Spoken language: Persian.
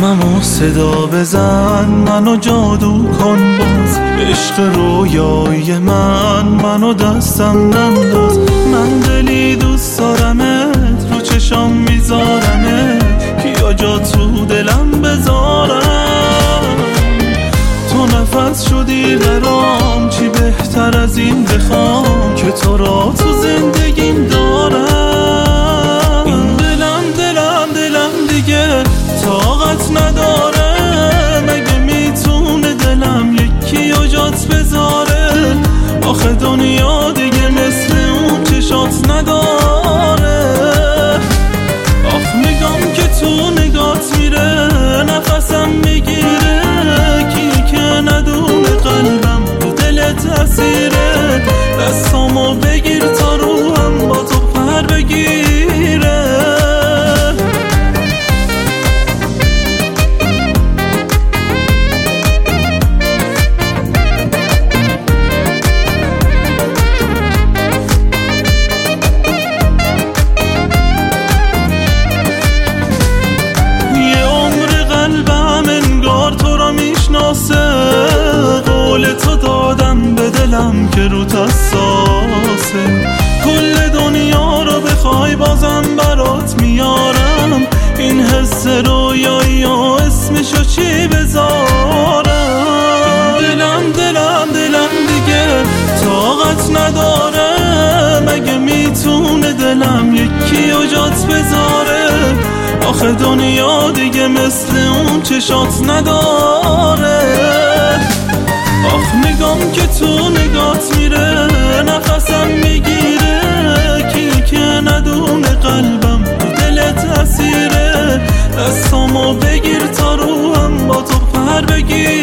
غممو صدا بزن، منو جادو کن باز، عشق رویایی منو دستم ننداز. من دلی دوست دارمت، رو چشام میذارمت، کیا جا تو دلم بذارم. تو نفس شدی برام، چی بهتر از این بخوام که تو را تو زندگیم دارم. این دلم دیگه طاقت نداره، مگه میتونه دلم یکی جات بذاره؟ آخه دنیا دیگه مثل اون چشات نداره. آخ میگم که تو نگات میره، نفسم میگیره، کی که ندونه قلبم تو دلت اسیره. دستامو بگیر تا روحم با تو پر بگیره. قول تو دادم به دلم که روت اساسه، کل دنیا رو بخوای بازم برات میارم. این حس رویایی اسمشو چی بذارم؟ دلم دیگه طاقت نداره، مگه میتونه دلم یکی جات بذاره؟ آخه دنیا دیگه مثل اون چشات نداره. آخ میگم که تو نگات میره، نفسم میگیره، کی که ندونه قلبم تو دلت اسیره. دستامو بگیر تا روحم با تو پر بگیره.